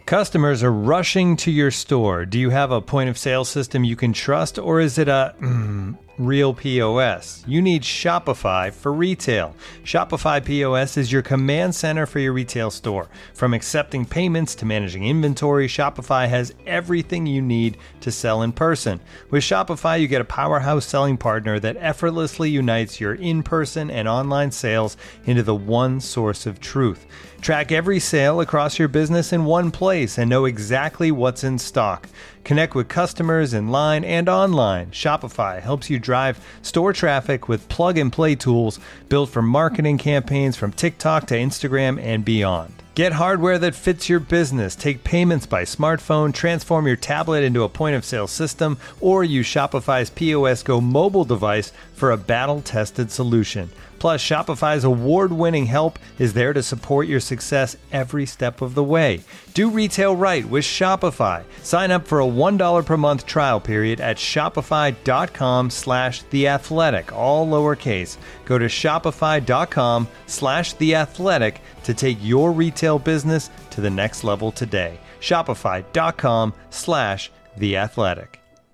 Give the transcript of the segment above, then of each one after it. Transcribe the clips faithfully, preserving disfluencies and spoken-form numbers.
Customers are rushing to your store. Do you have a point of sale system you can trust, or is it a mm, real P O S? You need Shopify for retail. Shopify P O S is your command center for your retail store. From accepting payments to managing inventory, Shopify has everything you need to sell in person. With Shopify, you get a powerhouse selling partner that effortlessly unites your in-person and online sales into the one source of truth. Track every sale across your business in one place and know exactly what's in stock. Connect with customers in line and online. Shopify helps you drive store traffic with plug-and-play tools built for marketing campaigns from TikTok to Instagram and beyond. Get hardware that fits your business. Take payments by smartphone, transform your tablet into a point-of-sale system, or use Shopify's P O S Go mobile device for a battle-tested solution. Plus, Shopify's award-winning help is there to support your success every step of the way. Do retail right with Shopify. Sign up for a one dollar per month trial period at shopify.com slash theathletic, all lowercase. Go to shopify.com slash theathletic to take your retail business to the next level today. Shopify.com slash theathletic.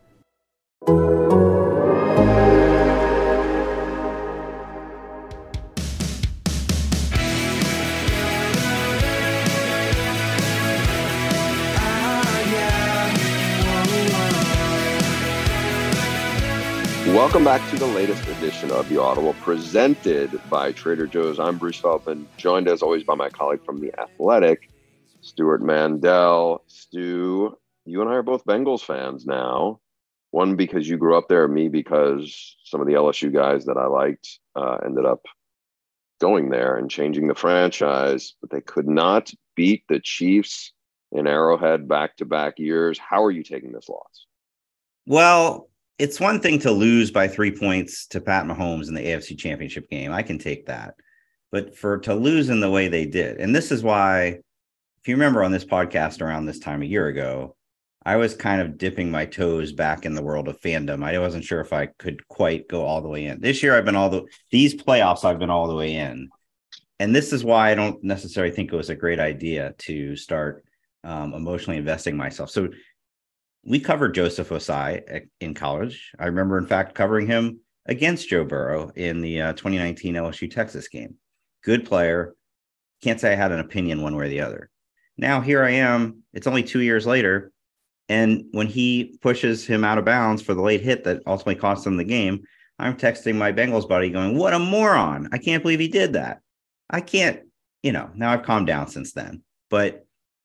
Welcome back to the latest edition of The Audible, presented by Trader Joe's. I'm Bruce Feldman, joined as always by my colleague from The Athletic, Stuart Mandel. Stu, you and I are both Bengals fans now. One because you grew up there, me because some of the L S U guys that I liked uh, ended up going there and changing the franchise, but they could not beat the Chiefs in Arrowhead back-to-back years. How are you taking this loss? Well, it's one thing to lose by three points to Pat Mahomes in the A F C Championship game. I can take that. But for to lose in the way they did, and this is why, if you remember on this podcast around this time a year ago, I was kind of dipping my toes back in the world of fandom. I wasn't sure if I could quite go all the way in. This year, I've been all the these playoffs, I've been all the way in. And this is why I don't necessarily think it was a great idea to start um, emotionally investing myself. So we covered Joseph Ossai in college. I remember, in fact, covering him against Joe Burrow in the uh, twenty nineteen L S U Texas game. Good player. Can't say I had an opinion one way or the other. Now, here I am. It's only two years later. And when he pushes him out of bounds for the late hit that ultimately cost him the game, I'm texting my Bengals buddy going, what a moron. I can't believe he did that. I can't, you know, now I've calmed down since then. But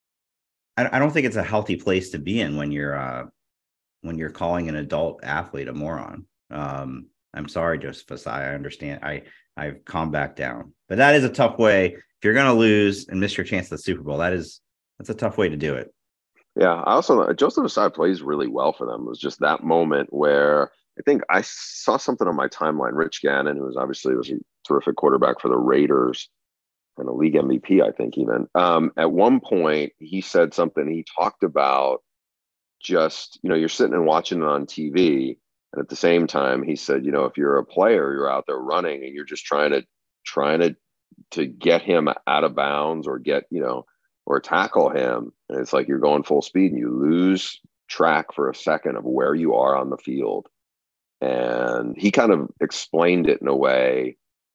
I don't think it's a healthy place to be in when you're uh, when you're calling an adult athlete a moron. Um, I'm sorry, Joseph Ossai. I understand. I I've calmed back down, but that is a tough way. If you're going to lose and miss your chance at the Super Bowl, that is that's a tough way to do it. Yeah, I also Joseph Ossai plays really well for them. It was just that moment where I think I saw something on my timeline. Rich Gannon, who was obviously was a terrific quarterback for the Raiders and a league M V P, I think even. Um, at one point, he said something. He talked about just, you know, you're sitting and watching it on T V. And at the same time, he said, you know, if you're a player, you're out there running and you're just trying to, trying to, to get him out of bounds or get, you know, or tackle him. And it's like you're going full speed and you lose track for a second of where you are on the field. And he kind of explained it in a way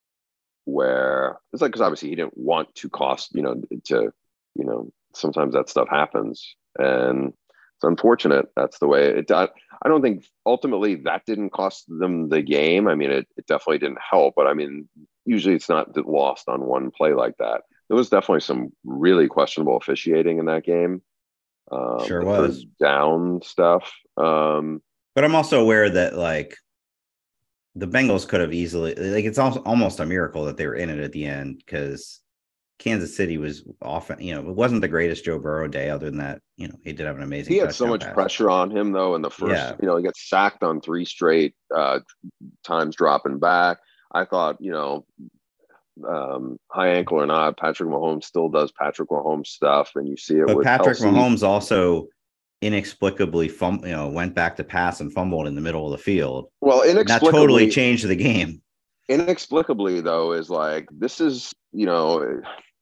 where it's like, because obviously he didn't want to cost, you know, to, you know, sometimes that stuff happens. And it's unfortunate. That's the way it does. I don't think ultimately that didn't cost them the game. I mean, it, it definitely didn't help, but I mean, usually it's not lost on one play like that. There was definitely some really questionable officiating in that game. Um, sure was. Down stuff. Um, but I'm also aware that, like, the Bengals could have easily, like, it's almost a miracle that they were in it at the end, because Kansas City was often, you know, it wasn't the greatest Joe Burrow day. Other than that, you know, he did have an amazing. He had so much pass. pressure on him though in the first. Yeah. You know, he got sacked on three straight uh, times, dropping back. I thought, you know, um, high ankle or not, Patrick Mahomes still does Patrick Mahomes stuff, and you see it. But with Patrick Kelsey. Mahomes also inexplicably fum- you know, went back to pass and fumbled in the middle of the field. Well, inexplicably, that totally changed the game. Inexplicably, though, is like, this is, you know,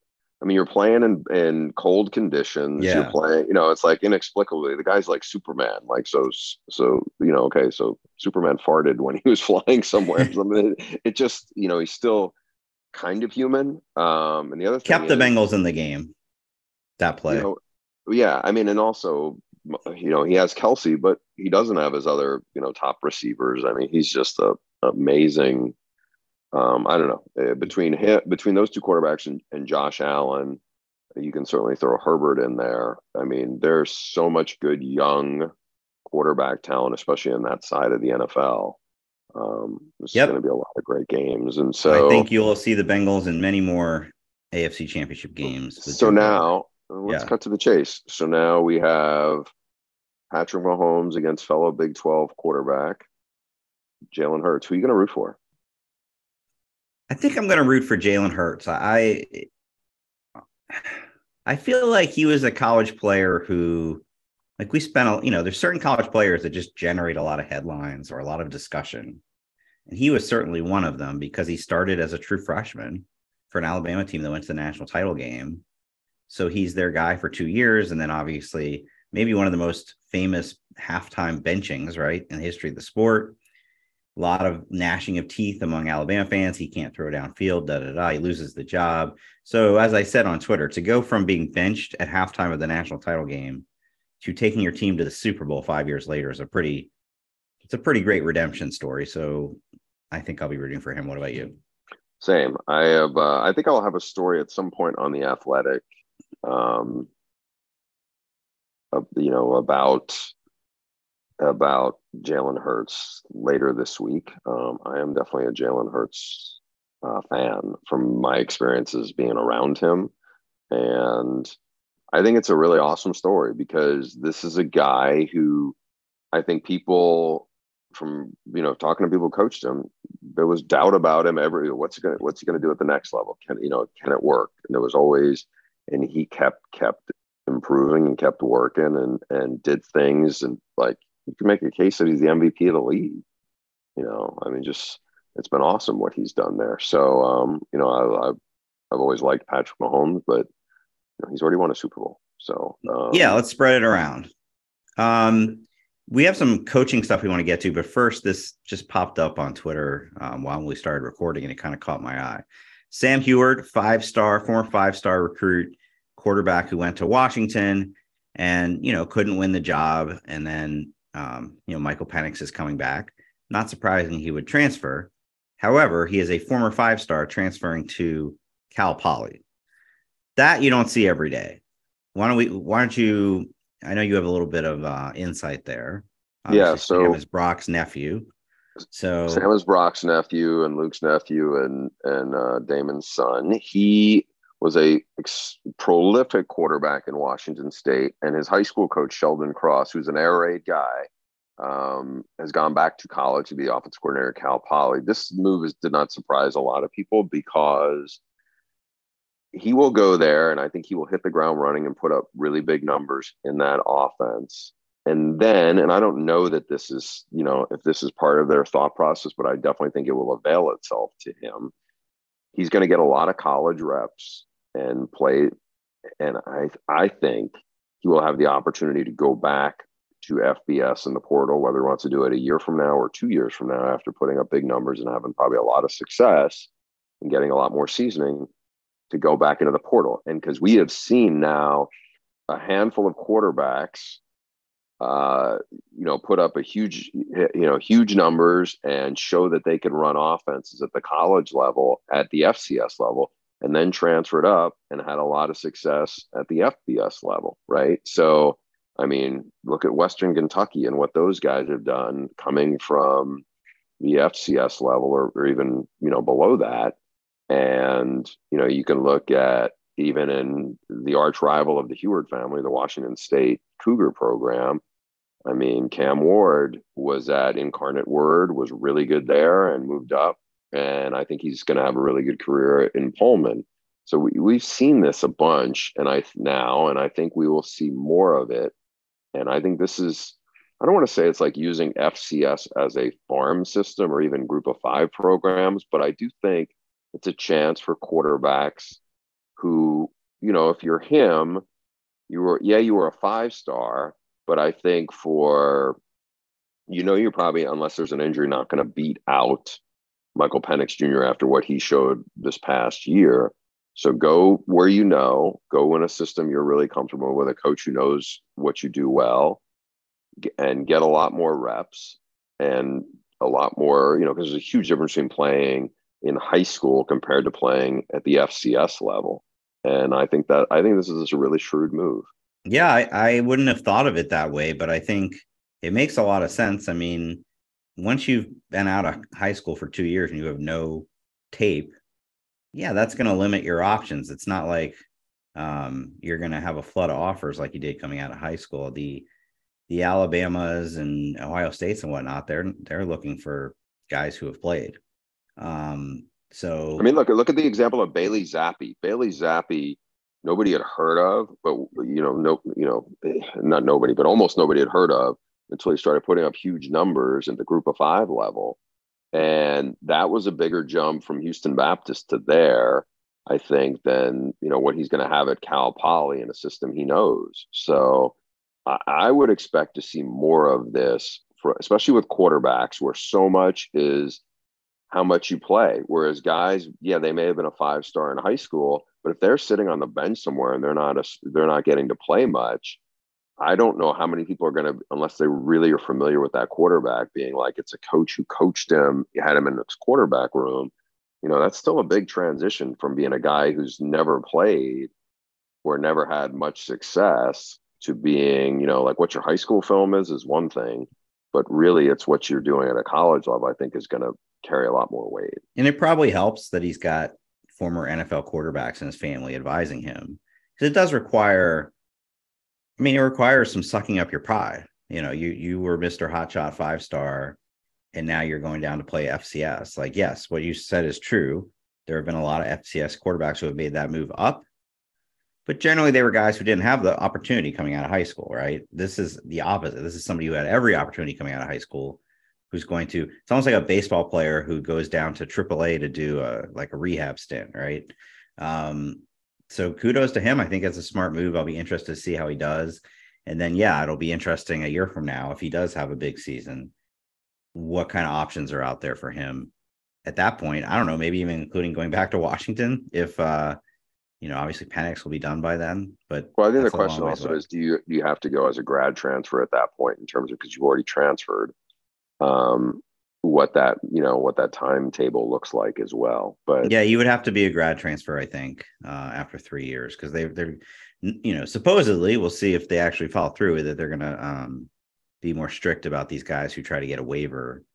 I mean, you're playing in, in cold conditions. Yeah. You're playing, you know, it's like inexplicably, the guy's like Superman. Like, so, so, you know, okay, so Superman farted when he was flying somewhere. Something. It, it just, you know, he's still kind of human. Um, and the other thing Kept the is, Bengals in the game, that play. you know, yeah, I mean, and also, you know, he has Kelsey, but he doesn't have his other, you know, top receivers. I mean, he's just a amazing. Um, I don't know, uh, between him, between those two quarterbacks and, and Josh Allen, you can certainly throw Herbert in there. I mean, there's so much good young quarterback talent, especially in that side of the N F L. Um, there's Yep. going to be a lot of great games, and I so think you'll see the Bengals in many more A F C Championship games. So now let's yeah. cut to the chase. So now we have Patrick Mahomes against fellow Big twelve quarterback Jalen Hurts. Who are you going to root for? I think I'm going to root for Jalen Hurts. I I feel like he was a college player who, like, we spent, a, you know, there's certain college players that just generate a lot of headlines or a lot of discussion. And he was certainly one of them because he started as a true freshman for an Alabama team that went to the national title game. So he's their guy for two years. And then obviously maybe one of the most famous halftime benchings, right, in the history of the sport. A lot of gnashing of teeth among Alabama fans. He can't throw downfield, da, da, da. He loses the job. So as I said on Twitter, to go from being benched at halftime of the national title game to taking your team to the Super Bowl five years later is a pretty, it's a pretty great redemption story. So I think I'll be rooting for him. What about you? Same. I have, uh, I think I'll have a story at some point on The Athletic, um, uh, you know, about, about Jalen Hurts later this week. Um, I am definitely a Jalen Hurts uh, fan from my experiences being around him. And I think it's a really awesome story because this is a guy who I think people from, you know, talking to people who coached him, there was doubt about him every, what's he going to, what's he going to do at the next level? Can, you know, can it work? And there was always, and he kept, kept improving and kept working and, and did things. And like, you can make a case that he's the M V P of the league. You know, I mean, just, it's been awesome what he's done there. So, um, you know, I, I've, I've always liked Patrick Mahomes, but you know, he's already won a Super Bowl. So, um, yeah, let's spread it around. Um, we have some coaching stuff we want to get to, but first, this just popped up on Twitter um, while we started recording, and it kind of caught my eye. Sam Heward, five-star, former five-star recruit, quarterback who went to Washington and, you know, couldn't win the job. And then, um, you know, Michael Penix is coming back. Not surprising he would transfer. However, he is a former five-star transferring to Cal Poly. That you don't see every day. Why don't we, why don't you, I know you have a little bit of uh, insight there. Obviously, yeah. So Sam is Brock's nephew. So Sam is Brock's nephew and Luke's nephew and, and uh, Damon's son. He was a ex- prolific quarterback in Washington State, and his high school coach, Sheldon Cross, who's an air raid guy, um, has gone back to college to be the offensive coordinator at Cal Poly. This move is, did not surprise a lot of people because he will go there, and I think he will hit the ground running and put up really big numbers in that offense. And then, and I don't know that this is, you know, if this is part of their thought process, but I definitely think it will avail itself to him. He's going to get a lot of college reps and play. And I, I think he will have the opportunity to go back to F B S in the portal, whether he wants to do it a year from now or two years from now, after putting up big numbers and having probably a lot of success and getting a lot more seasoning, to go back into the portal. And because we have seen now a handful of quarterbacks, uh, you know, put up a huge, you know, huge numbers and show that they can run offenses at the college level, at the F C S level, and then transferred up and had a lot of success at the F B S level, right? So, I mean, look at Western Kentucky and what those guys have done coming from the F C S level or, or even, you know, below that. And, you know, you can look at even in the arch rival of the Heward family, the Washington State Cougar program. I mean, Cam Ward was at Incarnate Word, was really good there and moved up. And I think he's going to have a really good career in Pullman. So we, we've seen this a bunch and I now, and I think we will see more of it. And I think this is, I don't want to say it's like using F C S as a farm system or even group of five programs, but I do think it's a chance for quarterbacks who you know, if you're him, you were, yeah, you were a five star, but I think for, you know, you're probably, unless there's an injury, not going to beat out Michael Penix Junior after what he showed this past year. So go where you know, go in a system you're really comfortable with, a coach who knows what you do well, and get a lot more reps and a lot more, you know, because there's a huge difference between playing in high school compared to playing at the F C S level. And I think that, I think this is a really shrewd move. Yeah, I, I wouldn't have thought of it that way, but I think it makes a lot of sense. I mean, once you've been out of high school for two years and you have no tape, yeah, that's going to limit your options. It's not like um, you're going to have a flood of offers like you did coming out of high school. The the Alabamas and Ohio States and whatnot, they're they're looking for guys who have played. Um, so I mean, look look at the example of Bailey Zappi. Bailey Zappi, nobody had heard of, but you know, no, you know, not nobody, but almost nobody had heard of until he started putting up huge numbers at the Group of Five level. And that was a bigger jump from Houston Baptist to there, I think, than, you know, what he's going to have at Cal Poly in a system he knows. So I, I would expect to see more of this, for, especially with quarterbacks, where so much is how much you play. Whereas guys, yeah, they may have been a five star in high school, but if they're sitting on the bench somewhere and they're not a, they're not getting to play much, I don't know how many people are going to, unless they really are familiar with that quarterback, being like, it's a coach who coached him, you had him in this quarterback room. You know, that's still a big transition from being a guy who's never played or never had much success to being, you know, like what your high school film is, is one thing, but really it's what you're doing at a college level, I think is going to carry a lot more weight. And it probably helps that he's got former N F L quarterbacks in his family advising him, because it does require, I mean, it requires some sucking up your pride. You know, you you were Mister Hotshot five star, and now you're going down to play F C S. Like, yes, what you said is true. There have been a lot of F C S quarterbacks who have made that move up, but generally they were guys who didn't have the opportunity coming out of high school, right? This is the opposite. This is somebody who had every opportunity coming out of high school, who's going to, it's almost like a baseball player who goes down to triple A to do a, like a rehab stint, right? Um, So kudos to him. I think it's a smart move. I'll be interested to see how he does. And then, yeah, it'll be interesting a year from now, if he does have a big season, what kind of options are out there for him at that point. I don't know, maybe even including going back to Washington if, uh, you know, obviously Penix will be done by then. But well, I think the question also is, do you, do you have to go as a grad transfer at that point in terms of, because you've already transferred, um, what that, you know, what that timetable looks like as well. But yeah, you would have to be a grad transfer, I think, uh, after three years, because they, they're, you know, supposedly we'll see if they actually follow through with it. They're going to um, be more strict about these guys who try to get a waiver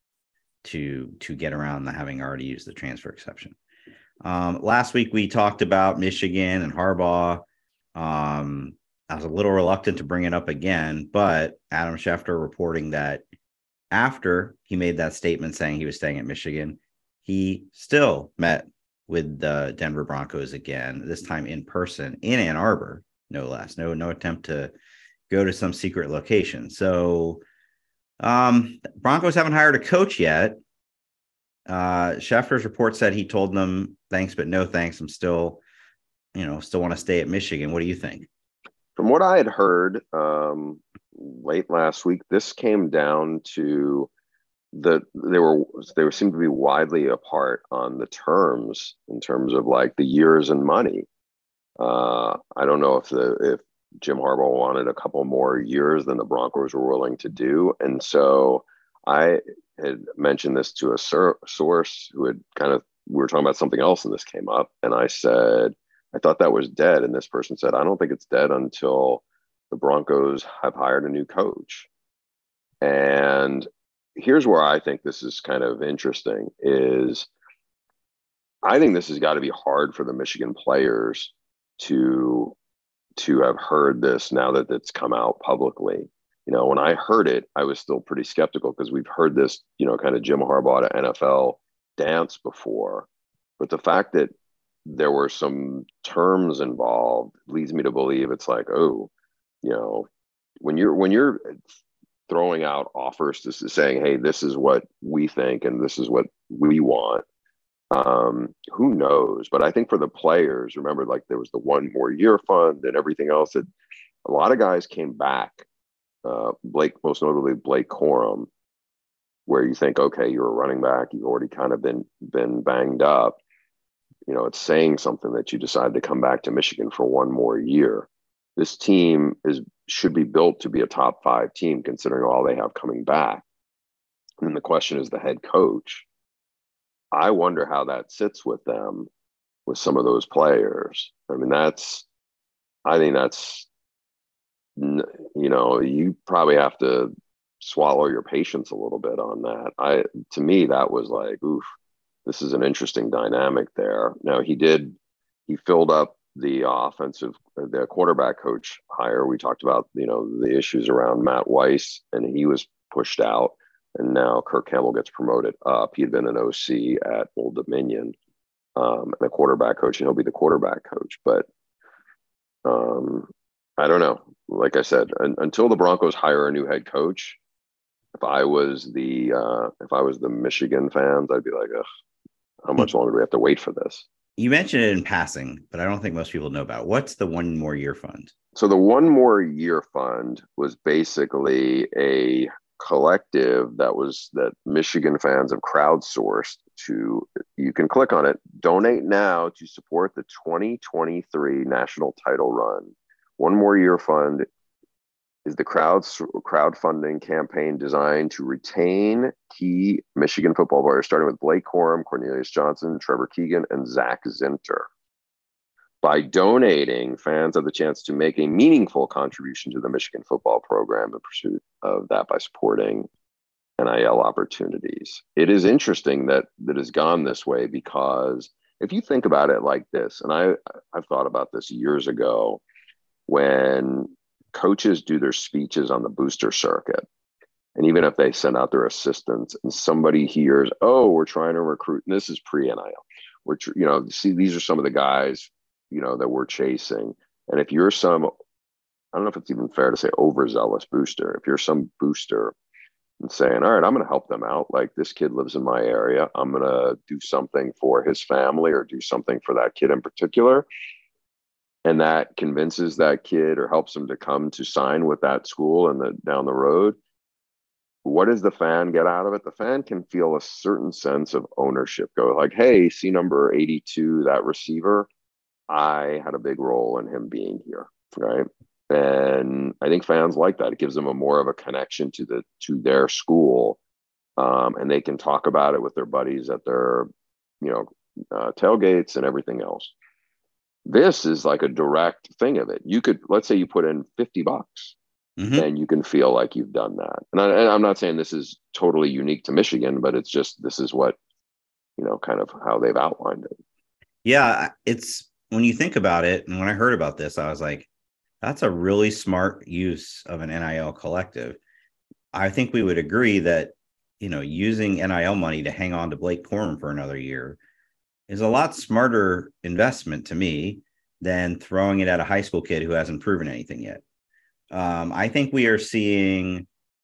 to to get around the having already used the transfer exception. Um, last week we talked about Michigan and Harbaugh. Um, I was a little reluctant to bring it up again, but Adam Schefter reporting that after he made that statement saying he was staying at Michigan, he still met with the Denver Broncos again, this time in person in Ann Arbor, no less. No, no attempt to go to some secret location. So um, Broncos haven't hired a coach yet. Uh, Schefter's report said he told them, thanks, but no thanks. I'm still, you know, still want to stay at Michigan. What do you think? From what I had heard um, late last week, this came down to the they were they were seemed to be widely apart on the terms in terms of like the years and money. Uh, I don't know if the if Jim Harbaugh wanted a couple more years than the Broncos were willing to do, and so I had mentioned this to a sur- source who had kind of we were talking about something else, and this came up, and I said, I thought that was dead. And this person said, I don't think it's dead until the Broncos have hired a new coach. And here's where I think this is kind of interesting is I think this has got to be hard for the Michigan players to, to have heard this now that it's come out publicly. You know, when I heard it, I was still pretty skeptical because we've heard this, you know, kind of Jim Harbaugh to N F L dance before. But the fact that there were some terms involved leads me to believe it's like, oh, you know, when you're when you're throwing out offers to saying, hey, this is what we think and this is what we want, Um, who knows? But I think for the players, remember, like there was the one more year fund and everything else. That a lot of guys came back. Uh, Blake, most notably Blake Corum, where you think, okay, you're a running back, you've already kind of been been banged up. You know, it's saying something that you decided to come back to Michigan for one more year. This team is should be built to be a top five team, considering all they have coming back. And then the question is the head coach. I wonder how that sits with them, with some of those players. I mean, that's, I think that's, you know, you probably have to swallow your patience a little bit on that. I, to me, that was like, oof, this is an interesting dynamic there. Now he did, he filled up the offensive, the quarterback coach hire. We talked about, you know, the issues around Matt Weiss, and he was pushed out. And now Kirk Campbell gets promoted up. He had been an O C at Old Dominion, um, and a quarterback coach, and he'll be the quarterback coach. But um, I don't know. Like I said, un- until the Broncos hire a new head coach, if I was the uh, if I was the Michigan fans, I'd be like, ugh, how much longer do we have to wait for this? You mentioned it in passing, but I don't think most people know about it. What's the one more year fund? So the one more year fund was basically a collective that was that Michigan fans have crowdsourced to. You can click on it, donate now to support the twenty twenty-three national title run. One More Year Fund is the crowd crowdfunding campaign designed to retain key Michigan football players, starting with Blake Corum, Cornelius Johnson, Trevor Keegan, and Zach Zinter. By donating, fans have the chance to make a meaningful contribution to the Michigan football program in pursuit of that by supporting N I L opportunities. It is interesting that that has gone this way, because if you think about it like this, and I, I've thought about this years ago, when coaches do their speeches on the booster circuit, and even if they send out their assistants and somebody hears, oh, we're trying to recruit, and this is pre-N I L, we're, tr- you know, see, these are some of the guys, you know, that we're chasing. And if you're some, I don't know if it's even fair to say overzealous booster, if you're some booster and saying, all right, I'm going to help them out. Like, this kid lives in my area, I'm going to do something for his family or do something for that kid in particular. And that convinces that kid or helps him to come to sign with that school and the down the road. What does the fan get out of it? The fan can feel a certain sense of ownership. Go like, hey, see number eighty-two, that receiver, I had a big role in him being here, right? And I think fans like that. It gives them a more of a connection to the to their school, um, and they can talk about it with their buddies at their, you know, uh, tailgates and everything else. This is like a direct thing of it. You could, let's say you put in fifty bucks, mm-hmm. and you can feel like you've done that. And, I, and I'm not saying this is totally unique to Michigan, but it's just, this is what, you know, kind of how they've outlined it. Yeah. It's, when you think about it, and when I heard about this, I was like, that's a really smart use of an N I L collective. I think we would agree that, you know, using N I L money to hang on to Blake Corum for another year is a lot smarter investment to me than throwing it at a high school kid who hasn't proven anything yet. Um, I think we are seeing,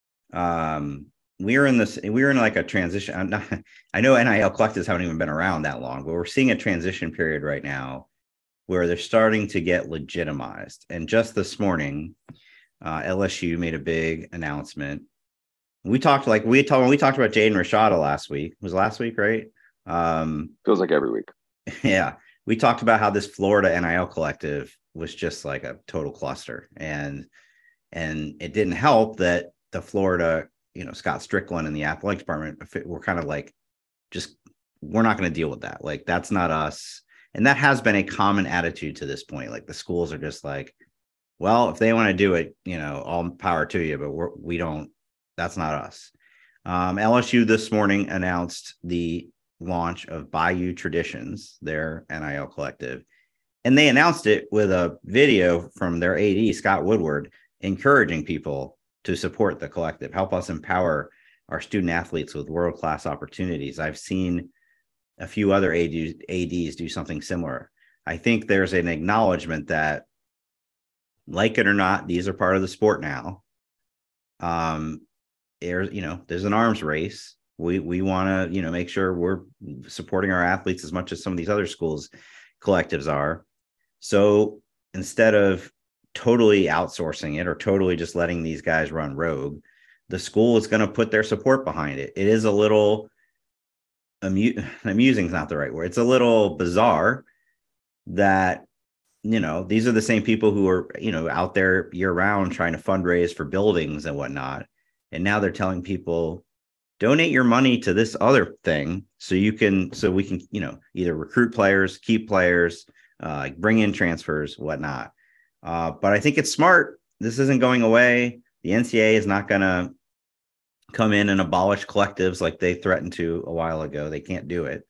um, we're in this, we're in like a transition. I'm not, I know N I L collectives haven't even been around that long, but we're seeing a transition period right now where they're starting to get legitimized. And just this morning, uh, L S U made a big announcement. We talked like we talked when we talked about Jaden Rashada last week. It was last week, right? Um, Feels like every week. Yeah. We talked about how this Florida N I L collective was just like a total cluster. And and it didn't help that the Florida, you know, Scott Strickland and the athletic department were kind of like, just, we're not going to deal with that. Like, that's not us. And that has been a common attitude to this point. Like, the schools are just like, well, if they want to do it, you know, all power to you, but we're, we don't, that's not us. Um, L S U this morning announced the launch of Bayou Traditions, their N I L collective. And they announced it with a video from their A D, Scott Woodward, encouraging people to support the collective, help us empower our student athletes with world-class opportunities. I've seen a few other A Ds do something similar. I think there's an acknowledgement that, like it or not, these are part of the sport now. Um, there's, you know, there's an arms race. We we want to, you know, make sure we're supporting our athletes as much as some of these other schools collectives are. So instead of totally outsourcing it or totally just letting these guys run rogue, the school is going to put their support behind it. It is a little amu- amusing is not the right word. It's a little bizarre that, you know, these are the same people who are, you know, out there year round trying to fundraise for buildings and whatnot. And now they're telling people, donate your money to this other thing so you can, so we can, you know, either recruit players, keep players, uh, bring in transfers, whatnot. Uh, but I think it's smart. This isn't going away. The N C A A is not going to come in and abolish collectives like they threatened to a while ago. They can't do it.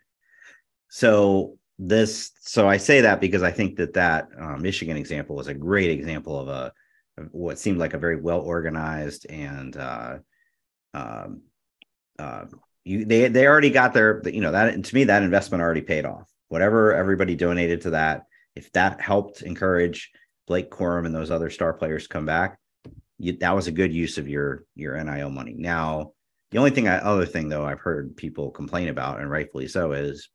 So this, so I say that because I think that that uh, Michigan example was a great example of a of what seemed like a very well organized and uh, um, uh, you they they already got their, you know, that to me that investment already paid off. Whatever everybody donated to that, if that helped encourage Blake Corum and those other star players to come back, you, that was a good use of your your N I L money. Now, the only thing I, other thing though I've heard people complain about, and rightfully so, is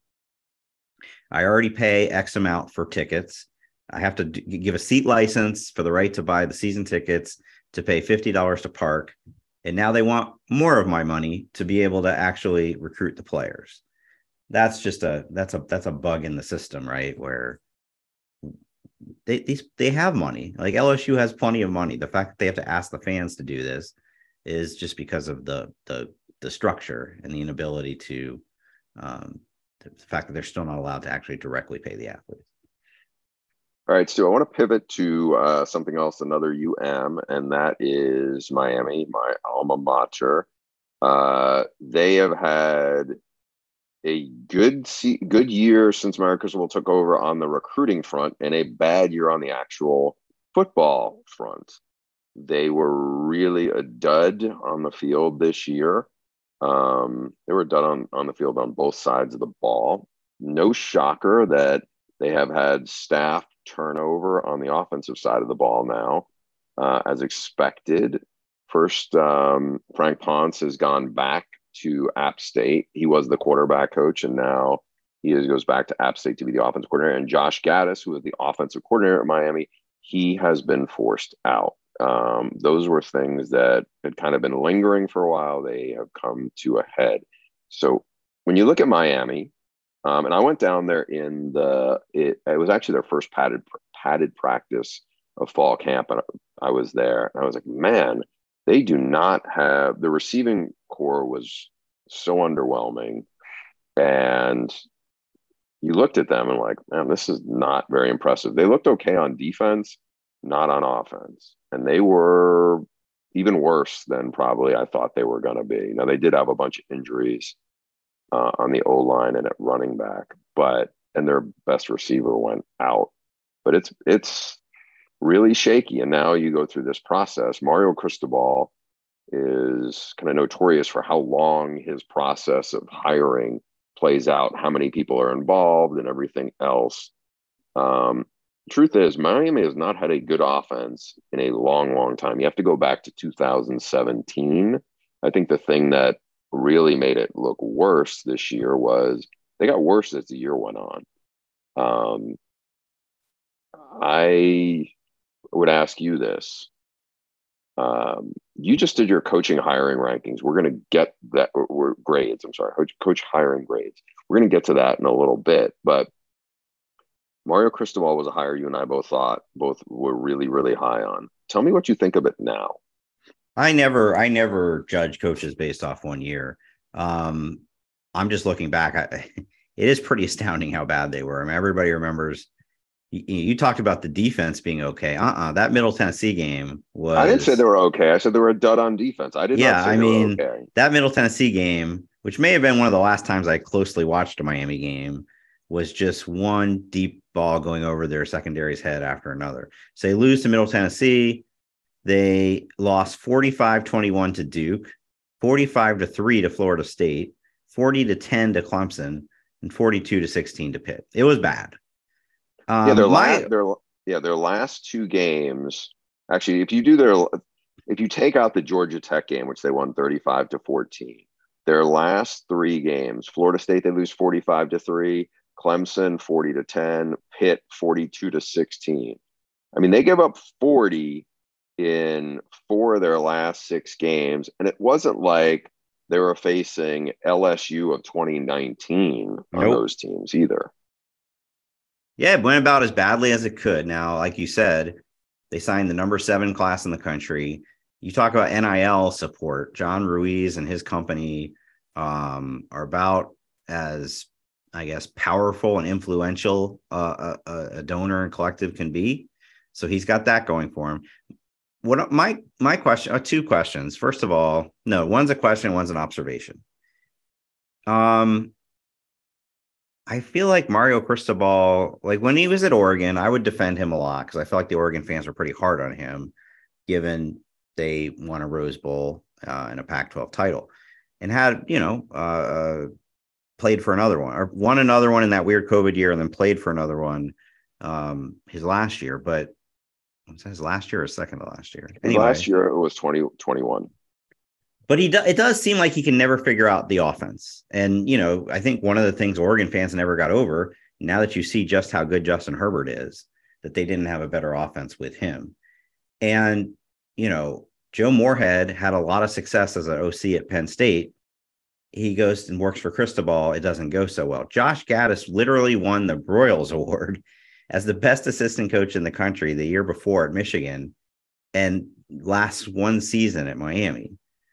I already pay X amount for tickets. I have to d- give a seat license for the right to buy the season tickets, to pay fifty dollars to park. And now they want more of my money to be able to actually recruit the players. That's just a, that's a, that's a bug in the system, right? Where they, these, they have money. Like L S U has plenty of money. The fact that they have to ask the fans to do this is just because of the, the, the structure and the inability to, um, the fact that they're still not allowed to actually directly pay the athletes. All right, Stu, I want to pivot to uh, something else, another U M, and that is Miami, my alma mater. Uh, they have had a good se- good year since Mario Cristobal took over on the recruiting front, and a bad year on the actual football front. They were really a dud on the field this year. Um, they were done on, on the field on both sides of the ball. No shocker that they have had staff turnover on the offensive side of the ball now, uh, as expected. First, um, Frank Ponce has gone back to App State. He was the quarterback coach, and now he is, goes back to App State to be the offensive coordinator. And Josh Gaddis, who was the offensive coordinator at Miami, he has been forced out. Um, those were things that had kind of been lingering for a while. They have come to a head. So when you look at Miami, um, and I went down there in the, it, it was actually their first padded padded practice of fall camp, and I was there, and I was like, man, they do not have, the receiving core was so underwhelming, and you looked at them and like, man, this is not very impressive. They looked okay on defense, not on offense. And they were even worse than probably I thought they were going to be. Now, they did have a bunch of injuries uh, on the O-line and at running back, but, and their best receiver went out. But it's, it's really shaky. And now you go through this process. Mario Cristobal is kind of notorious for how long his process of hiring plays out, how many people are involved and everything else. Um, truth is, Miami has not had a good offense in a long, long time. You have to go back to two thousand seventeen. I think the thing that really made it look worse this year was they got worse as the year went on. Um, I would ask you this. Um, you just did your coaching hiring rankings. We're going to get that, or grades. I'm sorry, coach, coach hiring grades. We're going to get to that in a little bit, but Mario Cristobal was a hire you and I both thought both were really, really high on. Tell me what you think of it now. I never, I never judge coaches based off one year. Um, I'm just looking back. I, it is pretty astounding how bad they were. I mean, everybody remembers. You, you talked about the defense being okay. Uh-uh, that Middle Tennessee game was. I didn't say they were okay. I said they were a dud on defense. I did yeah, not say I they mean, were okay. That Middle Tennessee game, which may have been one of the last times I closely watched a Miami game, was just one deep ball going over their secondary's head after another. So they lose to Middle Tennessee. They lost forty-five twenty-one to Duke, forty-five to three to Florida State, forty to ten to Clemson, and forty-two to sixteen to Pitt. It was bad. Um, yeah, their, my, last, their yeah their last two games. Actually, if you do their if you take out the Georgia Tech game, which they won thirty-five to fourteen, their last three games, Florida State, they lose forty-five to three, Clemson, forty to ten, Pitt, forty-two to sixteen. I mean, they give up forty in four of their last six games. And it wasn't like they were facing L S U of twenty nineteen on Nope. those teams either. Yeah, it went about as badly as it could. Now, like you said, they signed the number seven class in the country. You talk about N I L support. John Ruiz and his company um, are about as, I guess, powerful and influential uh, a, a donor and collective can be. So he's got that going for him. What my my question? Uh, two questions. First of all, no, one's a question, one's an observation. Um, I feel like Mario Cristobal, like when he was at Oregon, I would defend him a lot because I feel like the Oregon fans were pretty hard on him, given they won a Rose Bowl uh, and a Pac twelve title, and had, you know, uh, played for another one or won another one in that weird COVID year, and then played for another one um, his last year. But was that his last year or second to last year? Anyway, last year it was twenty twenty-one. But he do, it does seem like he can never figure out the offense. And, you know, I think one of the things Oregon fans never got over, now that you see just how good Justin Herbert is, that they didn't have a better offense with him. And, you know, Joe Moorhead had a lot of success as an O C at Penn State. He goes and works for Cristobal. It doesn't go so well. Josh Gaddis literally won the Broyles Award as the best assistant coach in the country the year before at Michigan and lasts one season at Miami.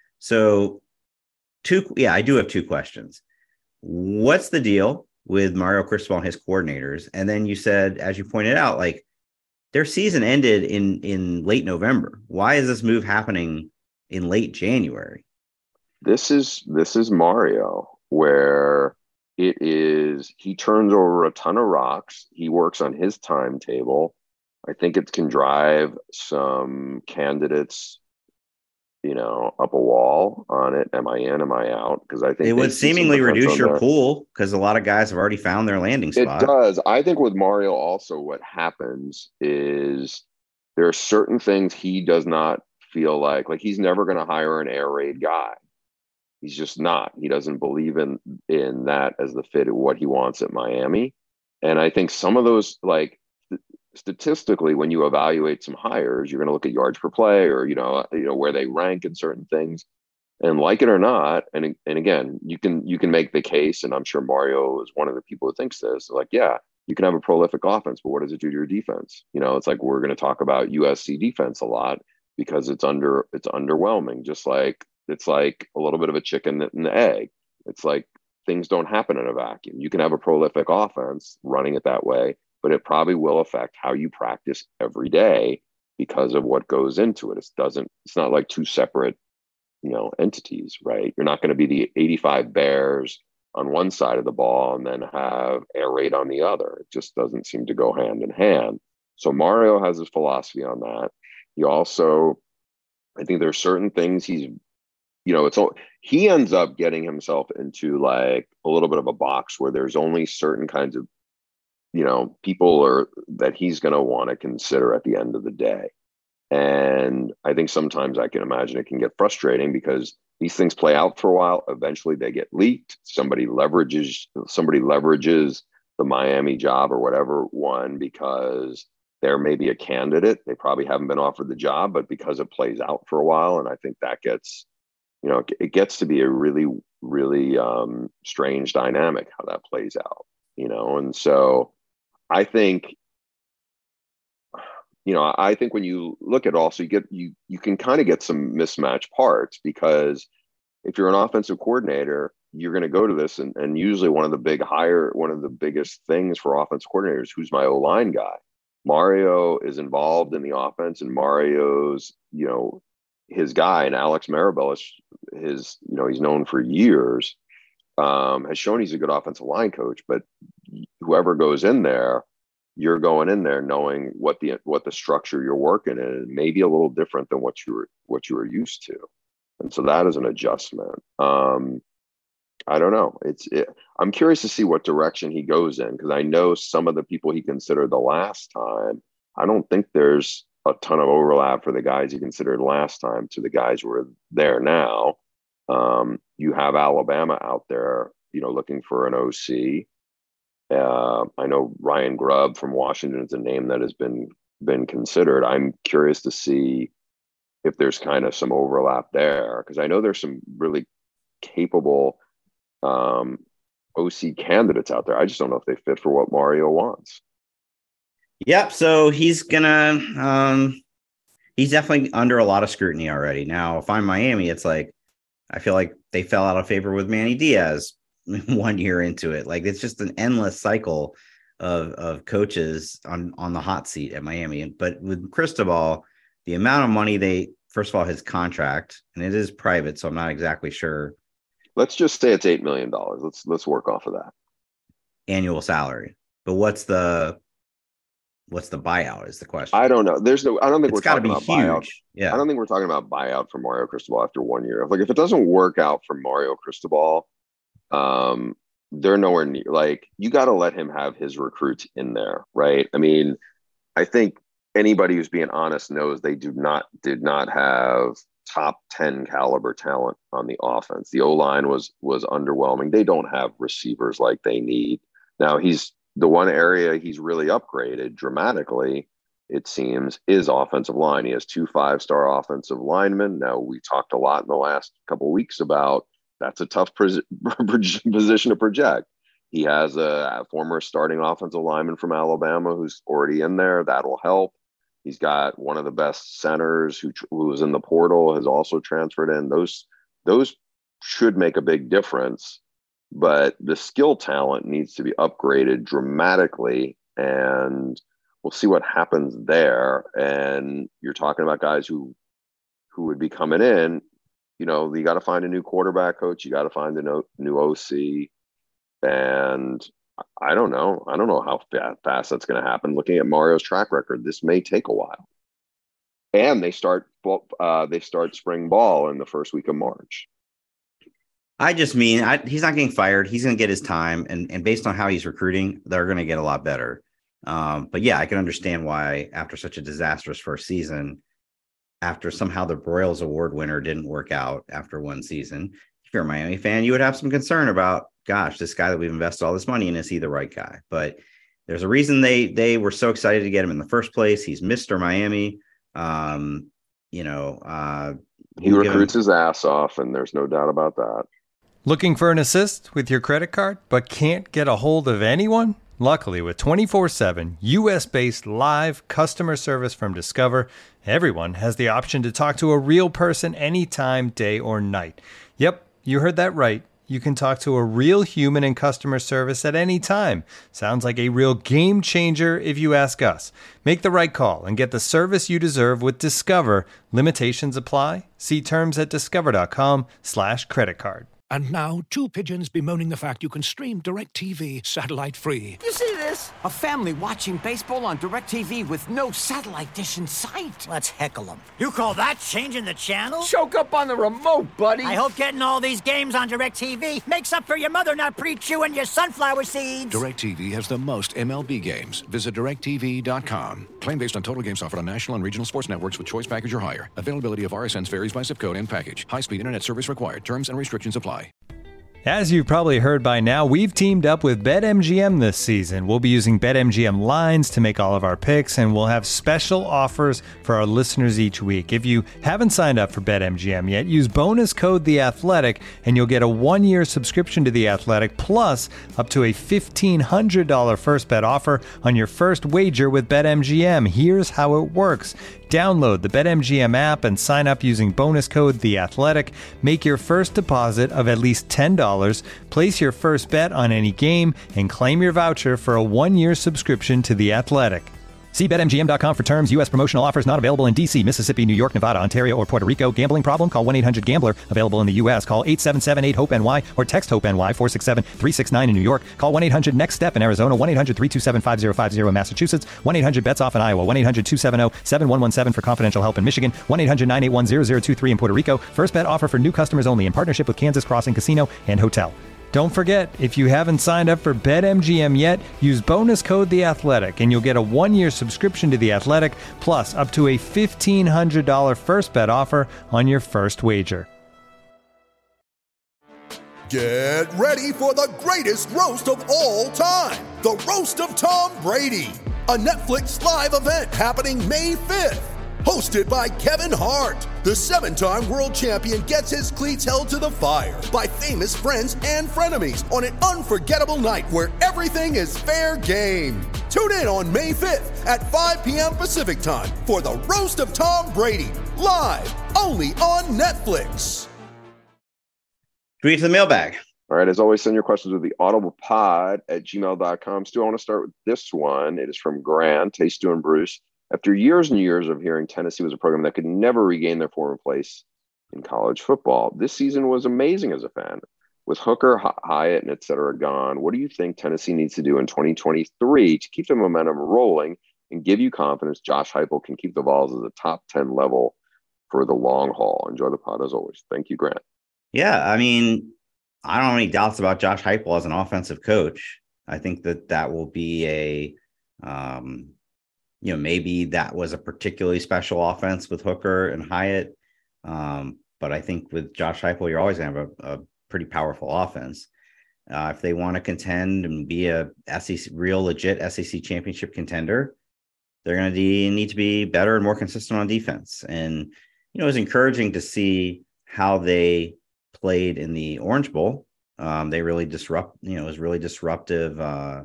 So two, yeah, I do have two questions. What's the deal with Mario Cristobal and his coordinators? And then you said, as you pointed out, like their season ended in, in late November. Why is this move happening in late January? This is, this is Mario, where it is, he turns over a ton of rocks. He works on his timetable. I think it can drive some candidates, you know, up a wall on it. Am I in? Am I out? Because I think it would seemingly reduce your pool because a lot of guys have already found their landing spot. It does. I think with Mario also what happens is there are certain things he does not feel like, like he's never going to hire an air raid guy. He's just not. He doesn't believe in in that as the fit of what he wants at Miami. And I think some of those, like, statistically, when you evaluate some hires, you're going to look at yards per play or, you know, you know, where they rank in certain things, and like it or not. And, and again, you can, you can make the case, and I'm sure Mario is one of the people who thinks this, like, yeah, you can have a prolific offense, but what does it do to your defense? You know, it's like, we're going to talk about U S C defense a lot because it's under, it's underwhelming. Just like, it's like a little bit of a chicken and the egg. It's like things don't happen in a vacuum. You can have a prolific offense running it that way, but it probably will affect how you practice every day because of what goes into it. It doesn't, it's not like two separate, you know, entities, right? You're not going to be the eighty-five Bears on one side of the ball and then have air raid on the other. It just doesn't seem to go hand in hand. So Mario has his philosophy on that. He also, I think there's certain things he's, you know, it's all, he ends up getting himself into like a little bit of a box where there's only certain kinds of, you know, people are that he's going to want to consider at the end of the day. And I think sometimes I can imagine it can get frustrating because these things play out for a while. Eventually they get leaked. Somebody leverages, somebody leverages the Miami job or whatever one because there may be a candidate. They probably haven't been offered the job, but because it plays out for a while. And I think that gets, you know, it gets to be a really, really um, strange dynamic how that plays out, you know? And so I think, you know, I think when you look at also, you get, you, you can kind of get some mismatched parts because if you're an offensive coordinator, you're going to go to this and, and usually one of the big hire, one of the biggest things for offensive coordinators, who's my O-line guy. Mario is involved in the offense and Mario's, you know, his guy, and Alex Maribel is his, you know, he's known for years, um, has shown he's a good offensive line coach, but whoever goes in there, you're going in there knowing what the, what the structure you're working in may be a little different than what you were, what you were used to. And so that is an adjustment. Um, I don't know. It's, it, I'm curious to see what direction he goes in, because I know some of the people he considered the last time, I don't think there's a ton of overlap for the guys he considered last time to the guys who are there now. Um, you have Alabama out there, you know, looking for an O C. Uh, I know Ryan Grubb from Washington is a name that has been been considered. I'm curious to see if there's kind of some overlap there, because I know there's some really capable um, O C candidates out there. I just don't know if they fit for what Mario wants. Yep. So he's gonna um, he's definitely under a lot of scrutiny already. Now, if I'm Miami, it's like I feel like they fell out of favor with Manny Diaz one year into it. Like it's just an endless cycle of of coaches on on the hot seat at Miami. But with Cristobal, the amount of money they first of all his contract, and it is private, so I'm not exactly sure. Let's just say it's eight million dollars. Let's let's work off of that annual salary. But what's the what's the buyout is the question. I don't know. There's no. I don't think it's we're talking be about huge. buyout. Yeah, I don't think we're talking about buyout for Mario Cristobal after one year. Like if it doesn't work out for Mario Cristobal, um, they're nowhere near. Like you got to let him have his recruits in there, right? I mean, I think anybody who's being honest knows they do not did not have top ten caliber talent on the offense. The O-line was was underwhelming. They don't have receivers like they need. Now he's the one area he's really upgraded dramatically, it seems, is offensive line. He has two five-star offensive linemen. Now, we talked a lot in the last couple of weeks about that's a tough pres- position to project. He has a, a former starting offensive lineman from Alabama who's already in there. That'll help. He's got one of the best centers who, who was in the portal, has also transferred in. Those, those should make a big difference. But the skill talent needs to be upgraded dramatically, and we'll see what happens there. And you're talking about guys who who would be coming in. You know, you got to find a new quarterback coach. You got to find a no, new O C. And I don't know. I don't know how fast that's going to happen. Looking at Mario's track record, this may take a while. And they start uh, they start spring ball in the first week of March. I just mean I, he's not getting fired. He's going to get his time. And, and based on how he's recruiting, they're going to get a lot better. Um, but yeah, I can understand why after such a disastrous first season, after somehow the Broyles Award winner didn't work out after one season, if you're a Miami fan, you would have some concern about, gosh, this guy that we've invested all this money in, is he the right guy? But there's a reason they they were so excited to get him in the first place. He's Mister Miami. Um, you know, uh, he recruits him his ass off, and there's no doubt about that. Looking for an assist with your credit card, but can't get a hold of anyone? Luckily, with twenty-four seven U S-based live customer service from Discover, everyone has the option to talk to a real person anytime, day or night. Yep, you heard that right. You can talk to a real human in customer service at any time. Sounds like a real game changer if you ask us. Make the right call and get the service you deserve with Discover. Limitations apply. See terms at discover.com slash credit card. And now, two pigeons bemoaning the fact you can stream DirecTV satellite-free. You see this? A family watching baseball on DirecTV with no satellite dish in sight. Let's heckle them. You call that changing the channel? Choke up on the remote, buddy. I hope getting all these games on DirecTV makes up for your mother not pre-chewing your sunflower seeds. DirecTV has the most M L B games. Visit direct T V dot com. Claim based on total games offered on national and regional sports networks with choice package or higher. Availability of R S Ns varies by zip code and package. High-speed internet service required. Terms and restrictions apply. As you've probably heard by now, we've teamed up with BetMGM this season. We'll be using BetMGM lines to make all of our picks, and we'll have special offers for our listeners each week. If you haven't signed up for BetMGM yet, use bonus code The Athletic, and you'll get a one-year subscription to The Athletic, plus up to a fifteen hundred dollars first bet offer on your first wager with BetMGM. Here's how it works. Download the BetMGM app and sign up using bonus code The Athletic. Make your first deposit of at least ten dollars. Place your first bet on any game and claim your voucher for a one-year subscription to The Athletic. See Bet M G M dot com for terms. U S promotional offers not available in D C, Mississippi, New York, Nevada, Ontario, or Puerto Rico. Gambling problem? Call one eight hundred gambler. Available in the U S. Call eight seven seven eight hope N Y or text HOPE-NY four six seven three six nine in New York. Call one eight hundred next step in Arizona. one eight hundred three two seven five zero five zero in Massachusetts. one eight hundred bets off in Iowa. one eight hundred two seven zero seven one one seven for confidential help in Michigan. one eight hundred nine eight one zero zero two three in Puerto Rico. First bet offer for new customers only in partnership with Kansas Crossing Casino and Hotel. Don't forget, if you haven't signed up for BetMGM yet, use bonus code The Athletic, and you'll get a one-year subscription to The Athletic, plus up to a fifteen hundred dollars first bet offer on your first wager. Get ready for the greatest roast of all time, the Roast of Tom Brady, a Netflix live event happening May fifth. Hosted by Kevin Hart, the seven-time world champion gets his cleats held to the fire by famous friends and frenemies on an unforgettable night where everything is fair game. Tune in on May fifth at five p.m. Pacific time for the Roast of Tom Brady, live only on Netflix. Tweet to the mailbag. All right, as always, send your questions with the audiblepod at gmail dot com. Stu, I want to start with this one. It is from Grant. Hey, Stu and Bruce. After years and years of hearing Tennessee was a program that could never regain their former place in college football, this season was amazing as a fan. With Hooker, Hy- Hyatt, and et cetera gone, what do you think Tennessee needs to do in twenty twenty-three to keep the momentum rolling and give you confidence Josh Heupel can keep the Vols as a top ten level for the long haul? Enjoy the pod as always. Thank you, Grant. Yeah, I mean, I don't have any doubts about Josh Heupel as an offensive coach. I think that that will be a, um, you know, maybe that was a particularly special offense with Hooker and Hyatt. Um, but I think with Josh Heupel, you're always going to have a, a pretty powerful offense. Uh, if they want to contend and be a S E C, real legit S E C championship contender, they're going to need to be better and more consistent on defense. And, you know, it was encouraging to see how they played in the Orange Bowl. Um, they really disrupt, you know, it was really disruptive, uh,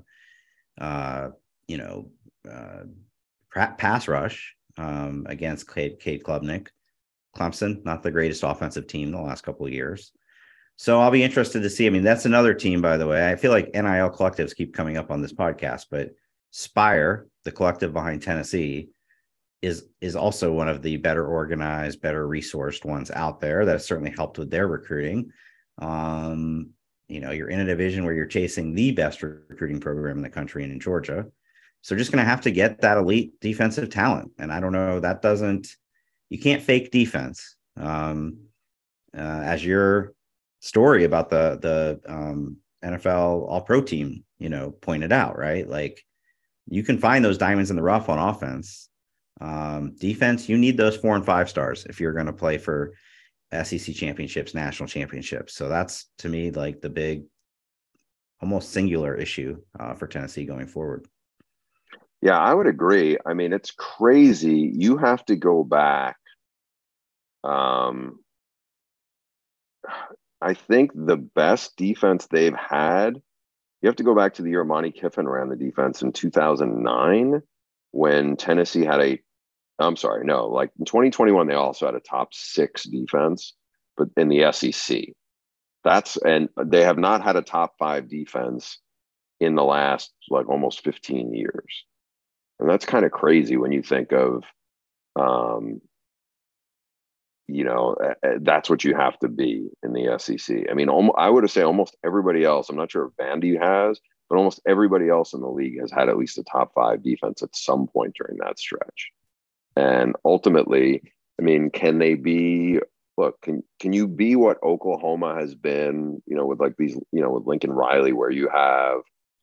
uh, you know, uh, pass rush um, against Cade, Cade Klubnik. Clemson, not the greatest offensive team the last couple of years. So I'll be interested to see. I mean, that's another team, by the way. I feel like N I L collectives keep coming up on this podcast, but Spire, the collective behind Tennessee, is is also one of the better organized, better resourced ones out there. That has certainly helped with their recruiting. Um, you know, you're in a division where you're chasing the best recruiting program in the country and in Georgia. So just going to have to get that elite defensive talent. And I don't know, that doesn't, you can't fake defense. Um, uh, as your story about the, the um, N F L All-Pro team, you know, pointed out, right? Like you can find those diamonds in the rough on offense. Um, defense, you need those four and five stars if you're going to play for S E C championships, national championships. So that's to me like the big, almost singular issue uh, for Tennessee going forward. Yeah, I would agree. I mean, it's crazy. You have to go back. Um, I think the best defense they've had, you have to go back to the year Monty Kiffin ran the defense in two thousand nine when Tennessee had a, I'm sorry, no, like in twenty twenty-one, they also had a top six defense, but in the S E C. That's, and they have not had a top five defense in the last like almost fifteen years. And that's kind of crazy when you think of, um, you know, that's what you have to be in the S E C. I mean, I would have said almost everybody else, I'm not sure if Vandy has, but almost everybody else in the league has had at least a top five defense at some point during that stretch. And ultimately, I mean, can they be, look, can, can you be what Oklahoma has been, you know, with like these, you know, with Lincoln Riley, where you have,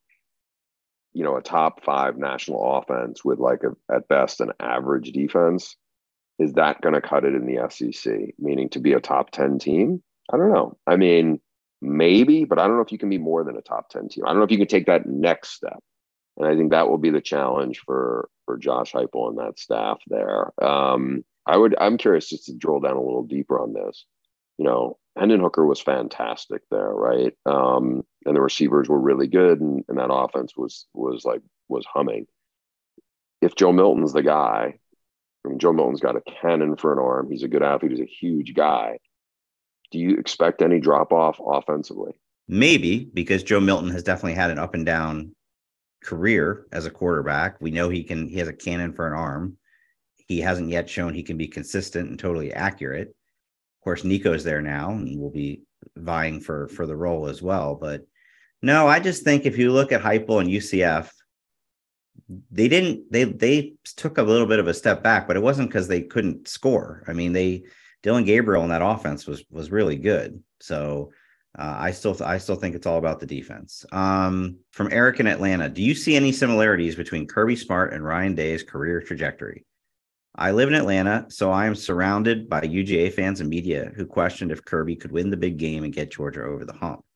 you know, a top five national offense with like a, at best an average defense? Is that going to cut it in the S E C? Meaning to be a top ten team? I don't know. I mean, maybe, but I don't know if you can be more than a top ten team. I don't know if you can take that next step. And I think that will be the challenge for, for Josh Heupel and that staff there. Um, I would, I'm curious just to drill down a little deeper on this. You know, Hendon Hooker was fantastic there, right? Um, and the receivers were really good, and, and that offense was was like was humming. If Joe Milton's the guy, I mean, Joe Milton's got a cannon for an arm. He's a good athlete. He's a huge guy. Do you expect any drop off offensively? Maybe, because Joe Milton has definitely had an up and down career as a quarterback. We know he can. He has a cannon for an arm. He hasn't yet shown he can be consistent and totally accurate. Of course, Nico's there now and will be vying for, for the role as well. But no, I just think if you look at Heupel and U C F, they didn't, they, they took a little bit of a step back, but it wasn't because they couldn't score. I mean, they, Dylan Gabriel in that offense was, was really good. So uh, I still, I still think it's all about the defense. Um, from Eric in Atlanta, do you see any similarities between Kirby Smart and Ryan Day's career trajectory? I live in Atlanta, so I am surrounded by U G A fans and media who questioned if Kirby could win the big game and get Georgia over the hump.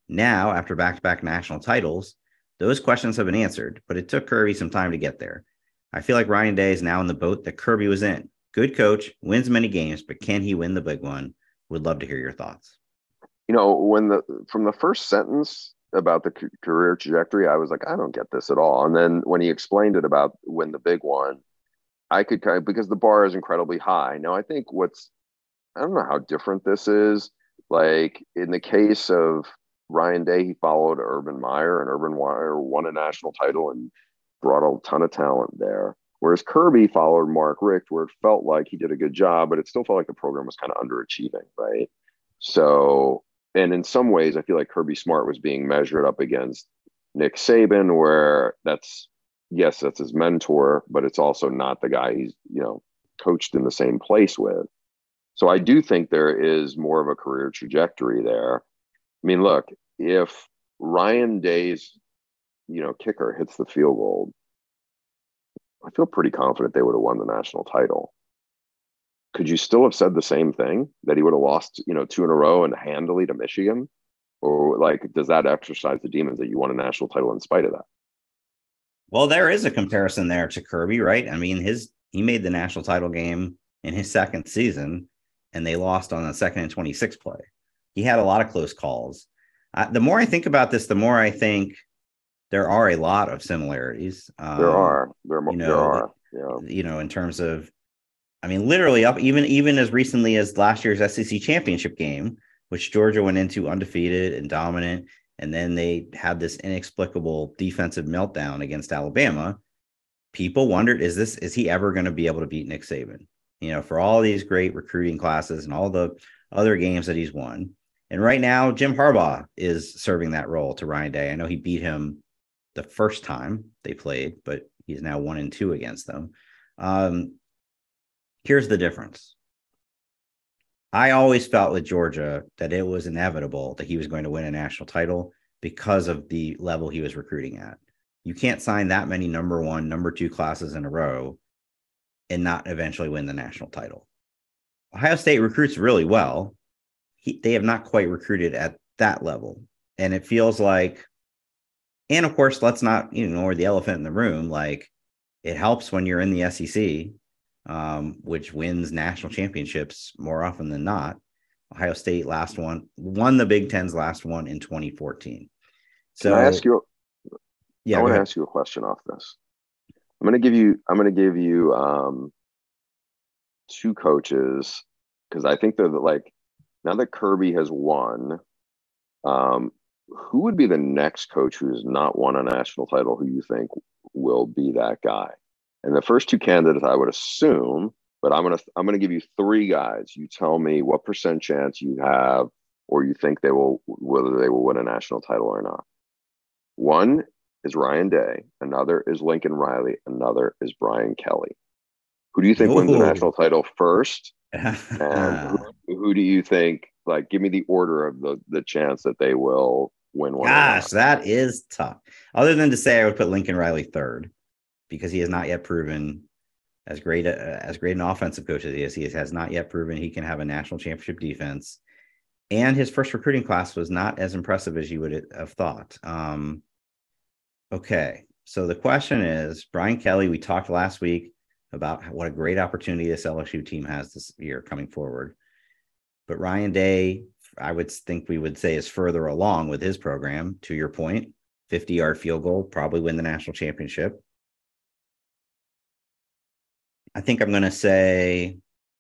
Now, after back-to-back national titles, those questions have been answered, but it took Kirby some time to get there. I feel like Ryan Day is now in the boat that Kirby was in. Good coach, wins many games, but can he win the big one? Would love to hear your thoughts. You know, when the from the first sentence about the c- career trajectory, I was like, I don't get this at all. And then when he explained it about win the big one, I could kind of, because the bar is incredibly high. Now, I think what's, I don't know how different this is. Like in the case of Ryan Day, he followed Urban Meyer, and Urban Meyer won a national title and brought a ton of talent there. Whereas Kirby followed Mark Richt, where it felt like he did a good job, but it still felt like the program was kind of underachieving, right? So, and in some ways, I feel like Kirby Smart was being measured up against Nick Saban, where that's, yes, that's his mentor, but it's also not the guy he's, you know, coached in the same place with. So I do think there is more of a career trajectory there. I mean, look, if Ryan Day's, you know, kicker hits the field goal, I feel pretty confident they would have won the national title. Could you still have said the same thing, that he would have lost, you know, two in a row and handily to Michigan? Or like, does that exercise the demons that you won a national title in spite of that? Well, there is a comparison there to Kirby, right? I mean, his he made the national title game in his second season, and they lost on the second and twenty-six play. He had a lot of close calls. Uh, the more I think about this, the more I think there are a lot of similarities. Um, there are. There, you know, there are. Yeah. You know, in terms of, I mean, literally up even even as recently as last year's S E C championship game, which Georgia went into undefeated and dominant, and then they had this inexplicable defensive meltdown against Alabama. People wondered, is this is he ever going to be able to beat Nick Saban? You know, for all these great recruiting classes and all the other games that he's won. And right now, Jim Harbaugh is serving that role to Ryan Day. I know he beat him the first time they played, but he's now one and two against them. Um, here's the difference. I always felt with Georgia that it was inevitable that he was going to win a national title because of the level he was recruiting at. You can't sign that many number one, number two classes in a row and not eventually win the national title. Ohio State recruits really well. He, they have not quite recruited at that level. And it feels like, and of course, let's not ignore the elephant in the room. Like, it helps when you're in the S E C, um, which wins national championships more often than not. Ohio State last one, won the Big Ten's last one in twenty fourteen. So Can I ask you, yeah, I want to ask you a question off this. I'm going to give you, I'm going to give you um, two coaches, because I think they're the, like, now that Kirby has won, um, who would be the next coach who has not won a national title who you think will be that guy? And the first two candidates, I would assume, but I'm gonna I'm gonna give you three guys. You tell me what percent chance you have, or you think they will, whether they will win a national title or not. One is Ryan Day, another is Lincoln Riley, another is Brian Kelly. Who do you think Ooh. wins the national title first? And who, who do you think, like, give me the order of the the chance that they will win one? Gosh, that is tough. Other than to say I would put Lincoln Riley third, because he has not yet proven as great a, as great an offensive coach as he is. He has not yet proven he can have a national championship defense. And his first recruiting class was not as impressive as you would have thought. Um, okay, so the question is, Brian Kelly, we talked last week about what a great opportunity this L S U team has this year coming forward. But Ryan Day, I would think we would say, is further along with his program. To your point, fifty-yard field goal, probably win the national championship. I think I'm going to say,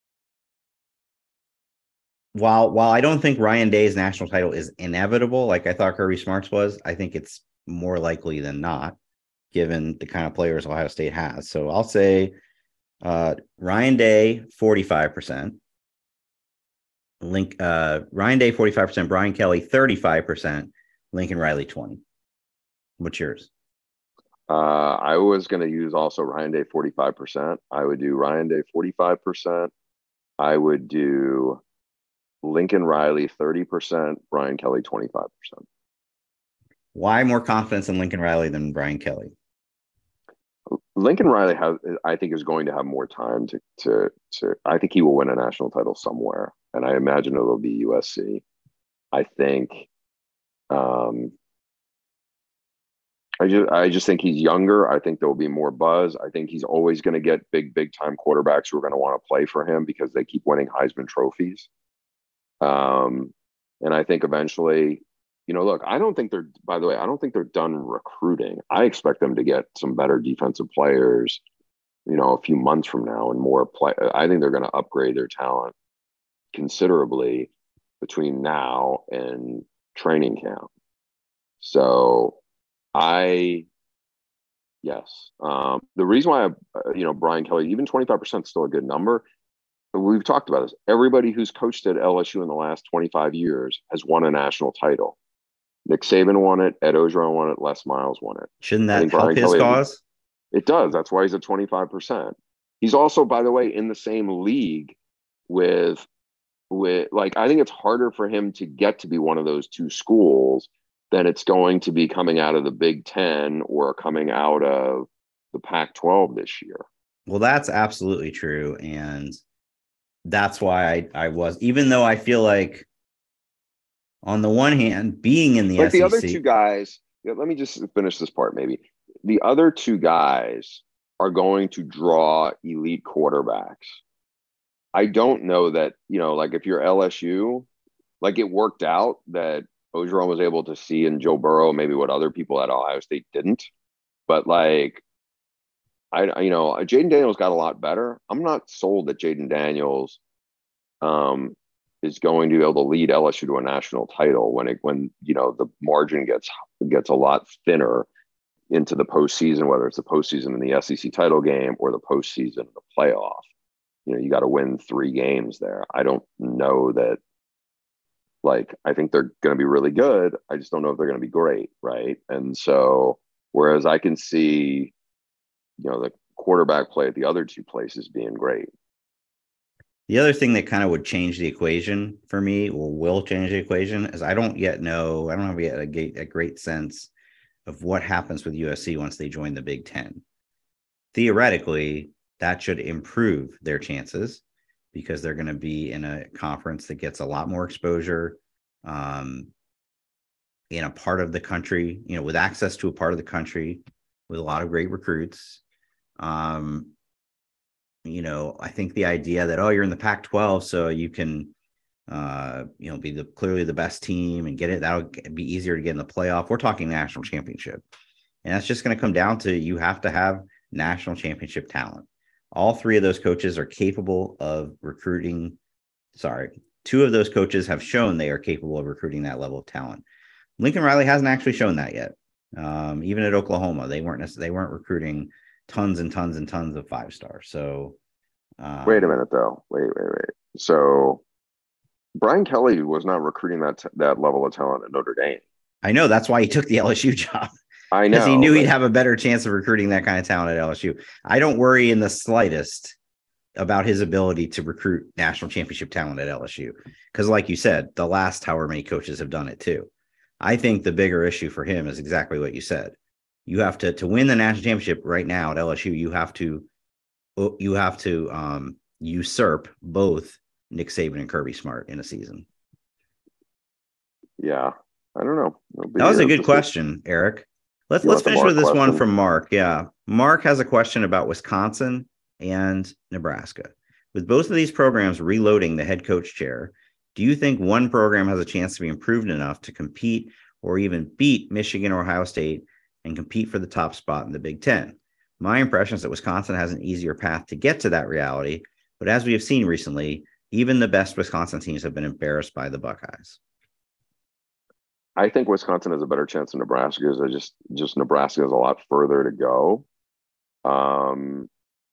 while while I don't think Ryan Day's national title is inevitable, like I thought Kirby Smart's was, I think it's more likely than not, given the kind of players Ohio State has. So I'll say uh, Ryan Day, forty-five percent. Link uh, Ryan Day, forty-five percent. Brian Kelly, thirty-five percent. Lincoln Riley, twenty. What's yours? Uh, I was going to use also Ryan Day, forty-five percent. I would do Ryan Day, forty-five percent. I would do Lincoln Riley, thirty percent. Brian Kelly, twenty-five percent. Why more confidence in Lincoln Riley than Brian Kelly? Lincoln Riley has, I think, is going to have more time to, to, to, I think he will win a national title somewhere. And I imagine it'll be U S C. I think Um, I just I just think he's younger. I think there will be more buzz. I think he's always going to get big, big time quarterbacks who are going to want to play for him because they keep winning Heisman trophies. Um, and I think eventually, you know, look, I don't think they're, by the way, I don't think they're done recruiting. I expect them to get some better defensive players, you know, a few months from now and more play. I think they're going to upgrade their talent considerably between now and training camp. So I, yes. Um, the reason why, I, you know, Brian Kelly, even twenty-five percent is still a good number. We've talked about this. Everybody who's coached at L S U in the last twenty-five years has won a national title. Nick Saban won it. Ed Orgeron won it. Les Miles won it. Shouldn't that help Brian his Kelly, cause? It does. That's why he's at twenty-five percent. He's also, by the way, in the same league with, with like, I think it's harder for him to get to be one of those two schools than it's going to be coming out of the Big Ten or coming out of the Pac twelve this year. Well, that's absolutely true. And that's why I, I was, even though I feel like on the one hand, being in the like S E C. The other two guys, let me just finish this part maybe. The other two guys are going to draw elite quarterbacks. I don't know that, you know, like if you're L S U, like it worked out that Orgeron was able to see in Joe Burrow maybe what other people at Ohio State didn't. But like, I, you know, Jaden Daniels got a lot better. I'm not sold that Jaden Daniels um, is going to be able to lead L S U to a national title when it, when, you know, the margin gets, gets a lot thinner into the postseason, whether it's the postseason in the S E C title game or the postseason in the playoff. You know, you got to win three games there. I don't know that, like, I think they're going to be really good. I just don't know if they're going to be great. Right. And so, whereas I can see, you know, the quarterback play at the other two places being great. The other thing that kind of would change the equation for me, or will change the equation, is I don't yet know, I don't have yet a, a great sense of what happens with U S C once they join the Big Ten. Theoretically, that should improve their chances because they're going to be in a conference that gets a lot more exposure um, in a part of the country, you know, with access to a part of the country with a lot of great recruits. Um, you know, I think the idea that, oh, you're in the Pac twelve, so you can, uh, you know, be the clearly the best team and get it, that'll be easier to get in the playoff. We're talking national championship. And that's just going to come down to, you have to have national championship talent. All three of those coaches are capable of recruiting. Sorry, two of those coaches have shown they are capable of recruiting that level of talent. Lincoln Riley hasn't actually shown that yet. Um, even at Oklahoma, they weren't they weren't recruiting tons and tons and tons of five stars. So, um, wait a minute, though. Wait, wait, wait. So, Brian Kelly was not recruiting that t- that level of talent at Notre Dame. I know, that's why he took the L S U job. I know, because he knew but... he'd have a better chance of recruiting that kind of talent at L S U. I don't worry in the slightest about his ability to recruit national championship talent at L S U, because, like you said, the last however many coaches have done it too. I think the bigger issue for him is exactly what you said. You have to to win the national championship right now at L S U. You have to you have to um, usurp both Nick Saban and Kirby Smart in a season. Yeah, I don't know. That was a good question, Eric. Let's you let's finish with this question? one from Mark. Yeah, Mark has a question about Wisconsin and Nebraska. With both of these programs reloading the head coach chair, do you think one program has a chance to be improved enough to compete or even beat Michigan or Ohio State and compete for the top spot in the Big Ten? My impression is that Wisconsin has an easier path to get to that reality, but as we have seen recently, even the best Wisconsin teams have been embarrassed by the Buckeyes. I think Wisconsin has a better chance than Nebraska because I just just Nebraska has a lot further to go. Um,